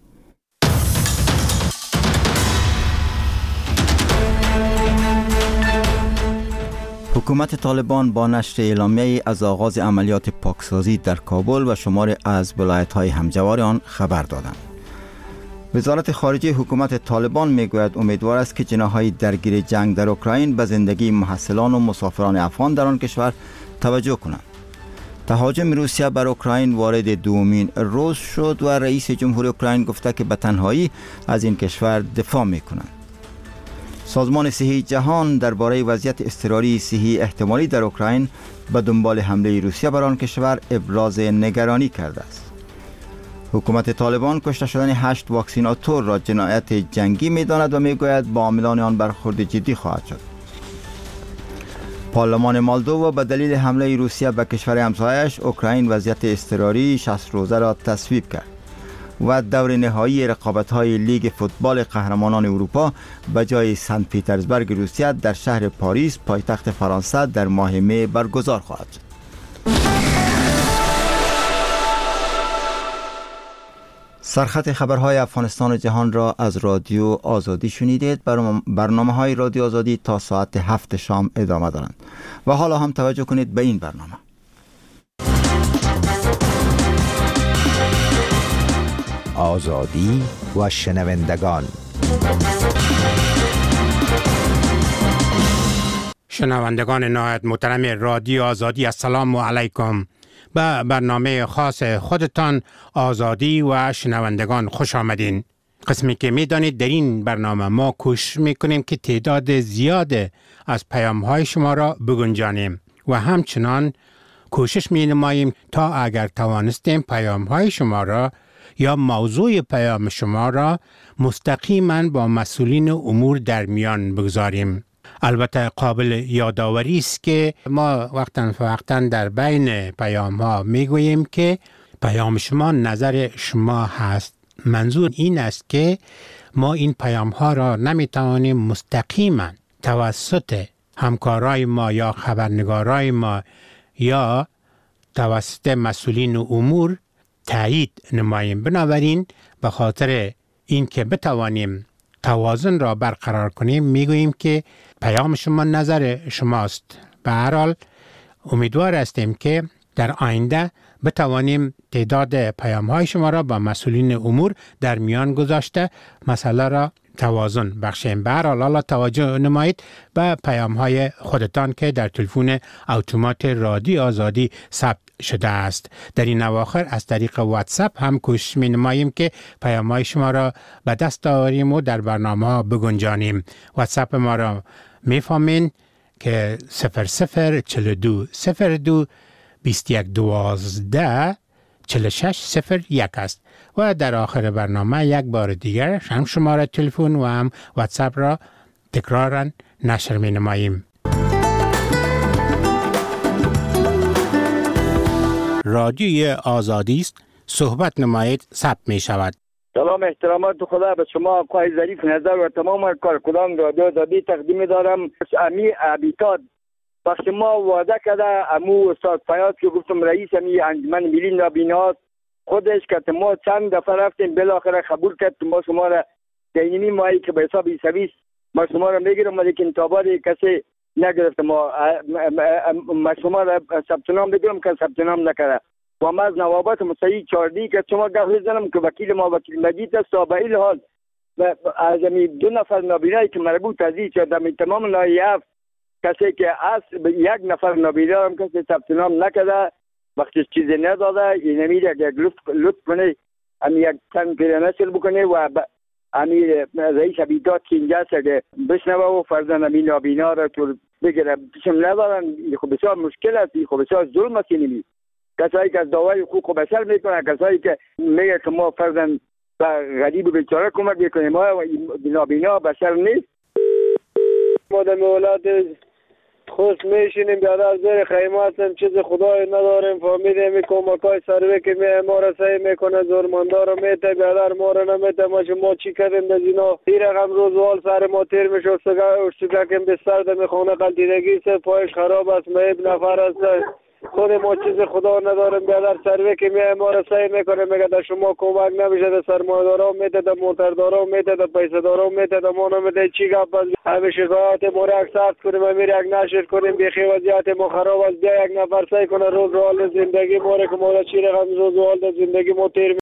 حکومت طالبان با نشر اعلامیه از آغاز عملیات پاکسازی در کابل و شمار از ولایت‌های همجوار آن خبر دادند. وزارت خارجه حکومت طالبان میگوید امیدوار است که جناح‌های درگیر جنگ در اوکراین به زندگی محصلان و مسافران افغان در آن کشور توجه کنند. تهاجم روسیه بر اوکراین وارد دومین روز شد و رئیس جمهور اوکراین گفته که به تنهایی از این کشور دفاع می‌کنند. سازمان صحی جهان درباره وضعیت اضطراری صحی احتمالی در اوکراین به دنبال حمله روسیه بر آن کشور ابراز نگرانی کرده است. حکومت طالبان کشته شدن هشت واکسیناتور را جنایت جنگی می‌داند و می‌گوید با عاملان آن برخورد جدی خواهد شد. پارلمان مالدووا به دلیل حمله روسیه به کشور همسایه‌اش اوکراین وضعیت اضطراری شصت روزه را تصویب کرد و دور نهایی رقابت‌های لیگ فوتبال قهرمانان اروپا به جای سنت پیترزبورگ روسیه در شهر پاریس پایتخت فرانسه در ماه می برگزار خواهد شد. سرخط خبرهای افغانستان و جهان را از رادیو آزادی شنیدید. برنامه‌های رادیو آزادی تا ساعت هفت شام ادامه دارند و حالا هم توجه کنید به این برنامه. آزادی و شنوندگان. شنوندگان نهایت محترم رادیو آزادی، السلام علیکم. به برنامه خاص خودتان آزادی و شنوندگان خوش آمدین. قسمی که می دانید در این برنامه ما کوشش می کنیم که تعداد زیاد از پیام های شما را بگنجانیم و همچنان کوشش می نماییم تا اگر توانستیم پیام های شما را یا موضوع پیام شما را مستقیما با مسئولین امور در میان بگذاریم. البته قابل یادآوری است که ما وقتا فوقتا در بین پیام ها می گوییم که پیام شما نظر شما هست. منظور این است که ما این پیام ها را نمی توانیم مستقیما توسط همکارای ما یا خبرنگارای ما یا توسط مسئولین امور تایید نماییم. بنابراین به خاطر این که بتوانیم توازن را برقرار کنیم میگوییم که پیام شما نظر شماست. به هر حال امیدوار هستیم که در آینده بتوانیم تعداد پیام های شما را با مسئولین امور در میان گذاشته مسئله را توازن بخشیم. به هر حال حالا توجه نمایید به پیام های خودتان که در تلفن اتومات رادیو آزادی ثبت شده است. در این اواخر از طریق واتساپ هم کوشش می نماییم که پیام های شما را به دست آوریم و در برنامه ها بگنجانیم. واتساپ ما را می فهمین که صفر صفر چهل دو صفر دو بیست و یک دوازده چهل و شش صفر یک است و در آخر برنامه یک بار دیگر هم شماره تلفن و هم واتساپ را تکرارا نشر می نماییم. رادیوی آزادی است، صحبت نمایید ثبت می شود. سلام احترامات خدا به شما آقای ظریف نظر و تمام کارکنان رادیو آزادی تقدیم دارم. امی عبیتاد وقتی ما وعده کرده امو استاد فیاض که گفتم رئیس امی انجمن ملی نابیناست خودش که ما چند دفعه رفتیم بالاخره قبول کرد ما شما را دینی ماهی که به حساب سویس ما شما را میگیرم لیکن تا بعد کسی نگرفت ما ما شما را ثبت نام بگیرم که ثبت نام نکرده و ما از نوابت مصحی چاردی که شما گفت زنم که وکیل ما وکیل مجید است و به این حال از دو نفر نابینایی که مربوط از این شد در تمام نایه کسی که از یک نفر نابینا هم کسی ثبت نام نکرده وقتی چیزی نداده این امیر یک لطف کنه امی یک تن پیرنسل بکنه و امیر رئیس حبیدات که اینجا سگه بشنوه و فرزن امی نابینا را تو بگیره پیشم ندارن این خب بسیار مشکل است این خب بسیار ظلم است اینمی کسایی که از دعوای حقوق بشر میکنه کسایی که میگه که ما فرزن و غریب و بیچاره کمک میکنیم ما نابینا بشر نیست ما در مولات خوش میشینیم بیادر زیر خیمه هستیم چیز خدای نداریم فهمیدیم کمکای سروی که می ما را سعی میکنه زورمندار رو میته بیادر ما را نمیته ما ما چی کردیم در اینا این رقم روزوال سر ما تیر میشه اشتگاکیم بستر در خانه قلدیدگی سه پایش خراب است مهیب نفر است خود ما چیز خدا نداریم بیادر سروی که می ما را سعی میکنه میگه در شما کمک نمیشه در سرمایه‌دارا میته در موتردارا میته در پیسه‌دارا میته در ما نمیته چی گپ است همه شکایت ما را اکسپت کنیم امیر یک نشر کنیم بیخی وضعیت ما خراب است بیا یک نفر سعی کنه روز روال زندگی ما را که ما را چی رقم روز روال زندگی ما تیر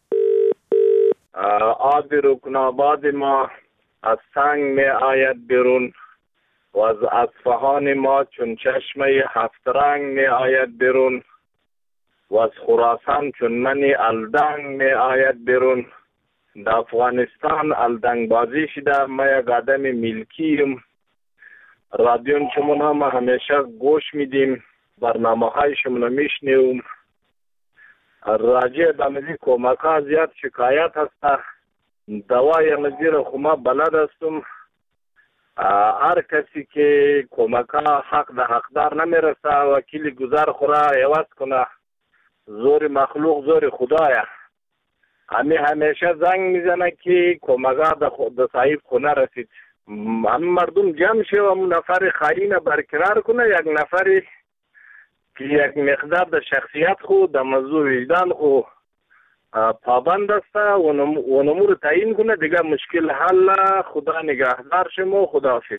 آب رکناباد ما از سنگ می آید بیرون و از اصفهان ما چون چشمه هفت رنگ می آید بیرون و از خراسان چون منی الدنگ می آید بیرون در افغانستان الدنگ بازی شده ما یک آدم ملکیم رادیون شمون هم همیشه گوش میدیم برنامه های شمون میشنیم راجع به مزید کمک ها زیاد شکایت هسته دوای مزید خوما بلد هستم هر کسی که کمک ها حق ده حقدار نمیرسه وکیل گذار خوره عوض کنه زور مخلوق زور خدایه همی همیشه زنگ میزنه که کمک ها ده صاحب خونه رسید هم مردم جمع شه و نفر خاین برقرار کنه یک نفری که یک مقدار د شخصیت خو د موضوع وجدان خو پابند است و نمور تعیین کنه دیگه مشکل حل خدا نگهدار شما خدا حافظ.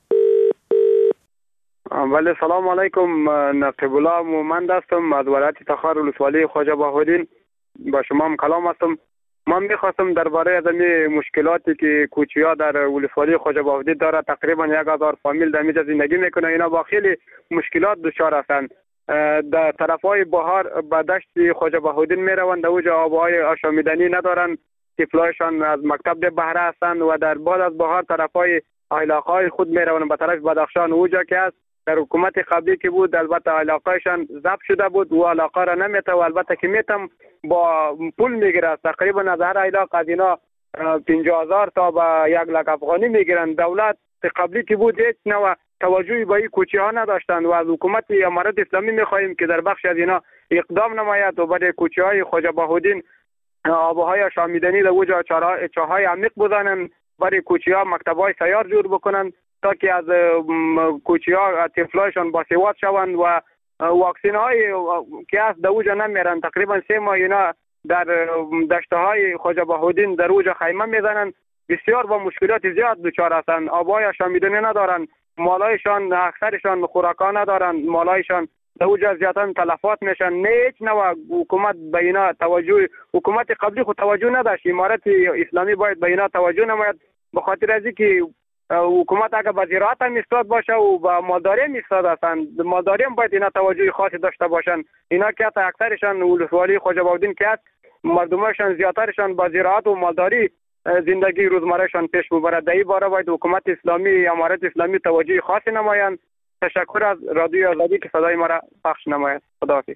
بله سلام علیکم نقیب الله مومند هستم از ولایت تخار ولسوالی خواجه بهاءالدین با شما هم کلام هستم. من میخواستم درباره از این مشکلاتی که کوچیا در ولسوالی خواجه بهاءالدین داره تقریبا یک هزار فامیل در اینجا زندگی میکنه اینا با خیلی مشکلات دچار هستند. در طرفای بهار به دشت خواجه بهاءالدین میروند در اوجا آبهای آشامیدنی ندارن طفلایشان از مکتب ده بهره هستند و در بعد از بهار طرفای علاقه خود میروند به طرف بدخشان اوجا که است در حکومت قبلی که بود البته علاقهشان ضبط شده بود و علاقه را نمیته و البته که میتم با پول میگیره تقریبا از هر علاقه از اینا پنجاه هزار تا به یک لک افغانی میگیرن. دولت قبلی که بود هیچ نوع توجهی به این کوچه ها نداشتند و از حکومت امارت اسلامی میخواهیم که در بخش از اینا اقدام نماید و برای کوچه های خواجه بهاءالدین آبهای شامیدنی در اوجا چاهای عمیق بزنن برای کوچه ها مکتب های سیار جور بکنن تا که از کوچه ها طفلایشان باسواد شوند و واکسین های که از در اوجا نمیرن تقریبا سه ماه اینا در دشته های خواجه بهاءالدین در اوجا خیمه میزنن بسیار با مشکلات زیاد دچار هستند. آبهای شامیدنی ندارن مالایشان اکثرشان خوراکا ندارن مالایشان در اوجا زیادن تلفات میشن نه هیچ نوع حکومت به اینا توجه حکومت قبلی خود توجه نداشت امارت اسلامی باید به اینا توجه نماید به خاطر از اینکه حکومت اگر به زراعت هم ایستاد باشه و به مالداری هم ایستاد هستند مالداری هم باید اینا توجه خاصی داشته باشن اینا که اکثرشان ولسوالی خواجه بهاءالدین که مردمشان زیادترشان با زراعت و مالداری زندگی روزمرهشان پیش ببرد. در این باره باید حکومت اسلامی امارت اسلامی توجه خاصی نمایند. تشکر از رادیو آزادی که صدای ما را پخش نماید. خداحافظ.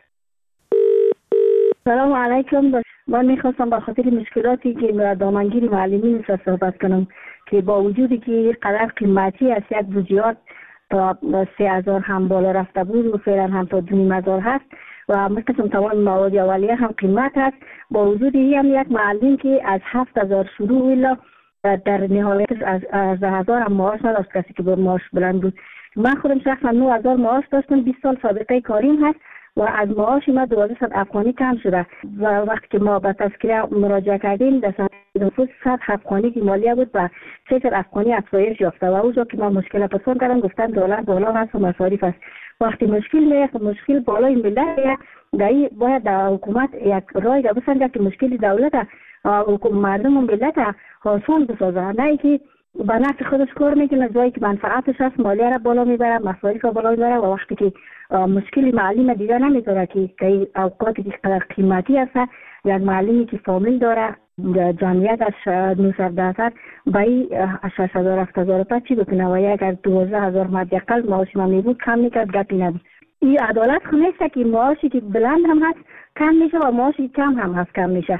سلام علیکم. من میخواستم به خاطر مشکلاتی که دامنگیری معلمین را صحبت کنم که با وجودی که قدر قیمتی است یک روزیات تا سه هزار هم بالا رفته بود و فعلا هم تا دو نیم هزار هست و مثل تمام مواد اولیه هم قیمت هست با وجودی هم یک معلم که از هفت هزار شروع الا در نهایت از از هزار هم معاش نداشت کسی که با معاش بلند بود. من خودم شخصا نه هزار معاش داشتم بیست سال سابقه کاریم هست و از معاش ما دوازده صد افغانی کم شده و وقتی که ما به تذکره مراجعه کردیم در سنت نفوس صد افغانی که مالیه بود و سه صد افغانی افزایش یافته و اونجا که ما مشکل پرسان کردم گفتن دلار بالا هست و مصارف است. وقتی مشکل میاد مشکل بالای ملت دایی باید در حکومت یک رای را بسنجه که مشکل دولت مردم و ملت آسان بسازه، نه که به نفع خودش کار میکنه جایی که منفعتش هست مالیه را بالا میبره، مصارف را بالا میبره و وقتی که مشکل معلم دیگه نمیتونه که که اوقاتی که قیمتی هست یک معلمی که فامیل داره جمعیتش نوصد درصد با این شش هزار هفت هزار روپیه چی بکنه و اگر دوازده هزار مدیقل معاش ما میبود کم میکرد گپی نبود. این عدالت خو نیست که معاشی که بلند هم هست کم میشه و معاشی کم هم هست کم میشه.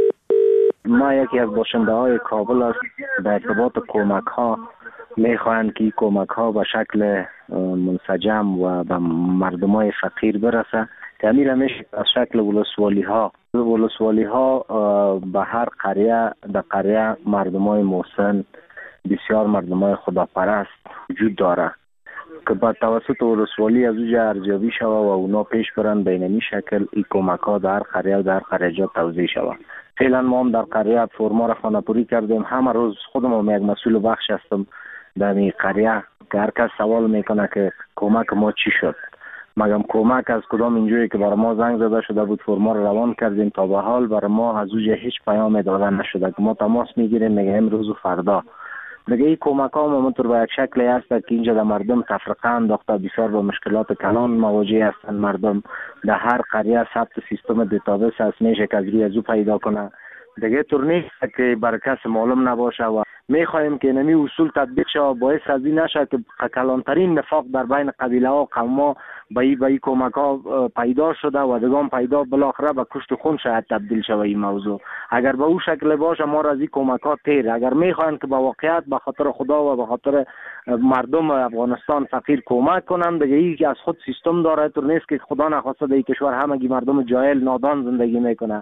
ما یکی از باشنده های کابل است. به ارتباط کمک ها میخواهند که کمک ها به شکل منسجم و به مردم های فقیر برسه. تعمیل میشه از شکل ولسوالی ها. ولسوالی ها به هر قریه در قریه مردم های محسن بسیار مردم های خداپرست وجود داره که با توسط ولسوالی از اوجا ارزیابی شوه و اونا پیش برن به اینمی شکل این کمک ها در هر قریه و در هر قریه توزیع شوه. فعلا ما هم در قریه فرما را خانه‌پوری کردیم. همه روز خودم هم یک مسئول بخش هستم در این قریه که هر کس سوال میکنه که کمک ما چی شد. مگم کمک از کدام اینجوری که برای ما زنگ زده شده بود فرما را روان کردیم تا به حال برای ما از اوجا هیچ پیام داده نشده که ما تماس میگیریم میگه امروز و فردا. دیگه این کمک ها همونطور به یک شکلی هست که اینجا در مردم تفرقه انداخته، بسیار به مشکلات کلان مواجه هستند. مردم در هر قریه ثبت سیستم دیتابیس هست میشه که از روی از او پیدا کنه. دیگه طور نیست که بر کس معلوم نباشه و میخواهیم که نمی اصول تطبیق شه باعث از این نشه که کلانترین نفاق در بین قبیله ها و قوم ها به این به این کمک ها پیدا شده و دیگه پیدا بالاخره به کشت خون شاید تبدیل شه این موضوع. اگر به او شکل باشه ما را از این کمک ها تیر، اگر میخواین که به واقعیت به خاطر خدا و به خاطر مردم افغانستان فقیر کمک کنن دیگه ای که از خود سیستم داره، طور نیست که خدا نخواسته در این کشور همگی مردم جاهل نادان زندگی میکنه.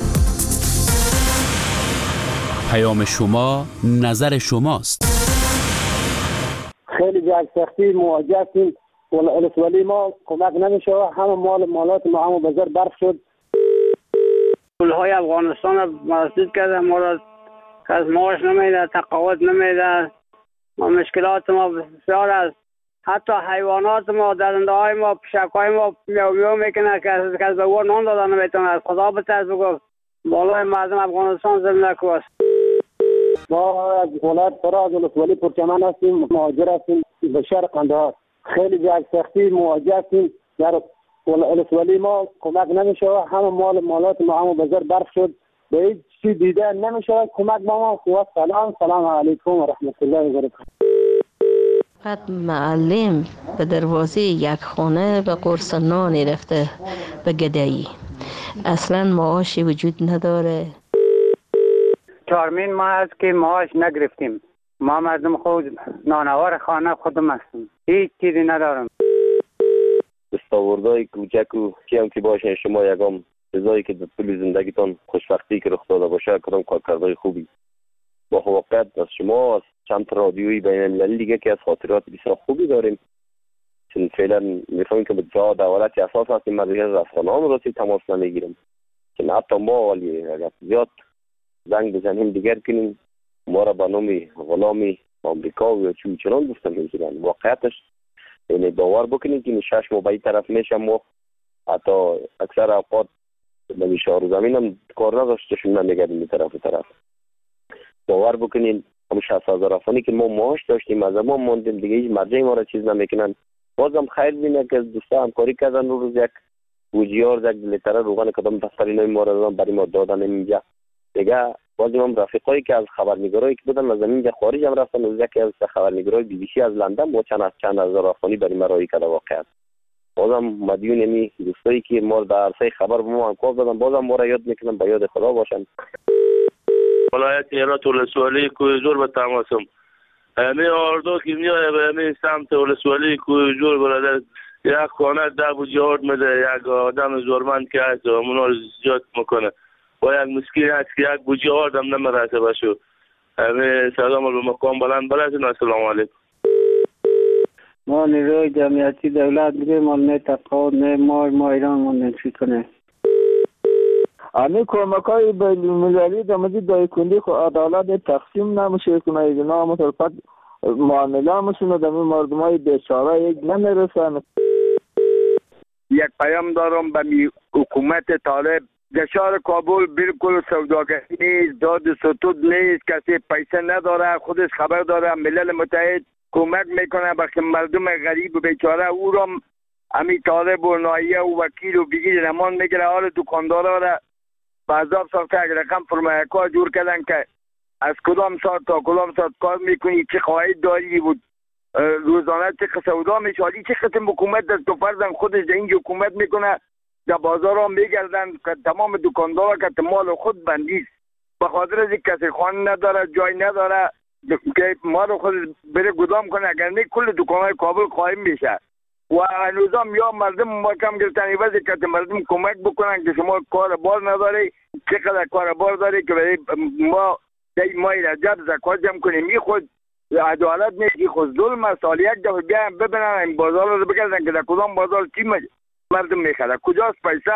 پیام شما نظر شماست. خیلی جای سختی مواجه هستیم. ولسوالی ما کمک نمیشه، همه مال مالات ما همه بازار برف شد. پولهای افغانستان را مسدود کرده، ما را از معاش نمیده، تقاعد نمیده. ما مشکلات ما بسیار است. حتی حیوانات ما، درنده های ما، پشک های ما میو میو میکنه که از به او نان داده نمیتونه. از خدا بترس بگو بالای مردم افغانستان زنده کوست. ما از ولایت فراز ولسوالی پرچمن هستیم، مهاجر هستیم به شهر قندهار. خیلی جای سختی مواجه هستیم. در ولسوالی ما کمک نمیشه، همه مال مالات ما همه بازار برف شد. به هیچ چیز دیده نمیشه کمک با ما. خواه سلام سلام علیکم و رحمت الله و برکاته. فقط معلم به دروازه یک خانه به قرص نانی رفته به گدایی، اصلا معاشی وجود نداره. چهارمین ماه است که معاش نگرفتیم. ما مردم خود نانوار خانه خودم هستیم، هیچ چیزی ندارم. دستاوردهای کوچک و کیم که باشه شما یکم چیزایی که در طول زندگیتان خوشبختی که رخ داده باشه کدام کارکردهای خوبی با واقعیت از شما از چند تا رادیویی بین المللی دیگه که از خاطرات بسیار خوبی داریم. چون فعلا میفهمیم که به جا دولتی اساس هستیم، ما دیگه رسانه هم راستی تماس نمیگیریم. چون حتی ما ولی اگر زیاد زنگ بزنیم دیگر کنیم ما را به نام غلامی آمریکا و چون چنان دوستم میگیرن. واقعیتش یعنی باور بکنید که شش ماه به این طرف میشم ما حتی اکثر اوقات به شهر زمین هم کار نداشتشون نمیگردیم این طرف طرف. باور بکنین هم شصت هزار افغانی که ما معاش داشتیم از ما موندیم دیگه هیچ مرجع ما را چیز نمیکنن. بازم خیر بینه که دوستا همکاری کردن رو روز یک گوجیار یک لیتر روغن کدام دفتری نوی ما را دادن برای ما دادن اینجا دیگه. بازم هم رفیقایی که از خبرنگارایی که بودن از اینجا خارج هم رفتن و یکی از خبرنگارای بی بی سی از لندن با چند از چند هزار افغانی برای ما رایی کرده واقعا. بازم مدیون می دوستایی که ما در عرصه خبر به ما همکار دادن بازم ما را یاد میکنم به یاد خدا باشن. ولایت هرات ولسوالی کوی جور به تماسم. می آردو که میای به می سمت ولسوالی کوی جور برادر یک خانه ده بوجهاد میده، یک آدم زورمند که هست و منو زیاد میکنه و یک مسکین هست که یک بوجهاد هم نمیرسه بشو. می سلام به مقام بلند برسین. السلام علیکم. ما نیروی جمعیتی دولت بگیم ما نه تقاعد نه ما ما ایران موندن چی کنه. امی کمک های بین المللی در مورد دایکنده خو عدالت تقسیم نمیشه کنه اینا مطلقات معامله میشونه در مردم های بیچاره یک نمیرسن. یک پیام دارم به می حکومت طالب در شهر کابل بالکل سوداگری نیست، داد ستود نیست، کسی پیسه نداره، خودش خبر داره، ملل متحد کمک میکنه به مردم غریب و بیچاره او را امی طالب و نایه و وکیل و بگیر نمان میگیره. حال دکاندارا را به عذاب ساخته یک رقم فرمایه کار جور کردن که از کدام ساعت تا کدام ساعت کار میکنی، چه خواهید داری بود روزانه چه سودا میشالی، چه قسم حکومت در تو فرزن خودش در اینجا حکومت میکنه در بازار ها میگردن که تمام دکاندارا که مال خود بندیست به خاطر از کسی خانه نداره جای نداره که مال خود بره گدام کنه، اگر نه کل دکان های کابل قایم میشه و هنوزم یا مردم ما کم گرفتن وضعی که مردم کمک بکنن که شما کار بار نداری، چقدر کار بار داری که برای ما دی مای رجب زکات جمع کنیم. می خود عدالت نیست، خود ظلم است. سال یک دفعه بیایم ببینن این بازار رو بگردن که در کدام بازار چی مردم میخره، کجاست پیسه.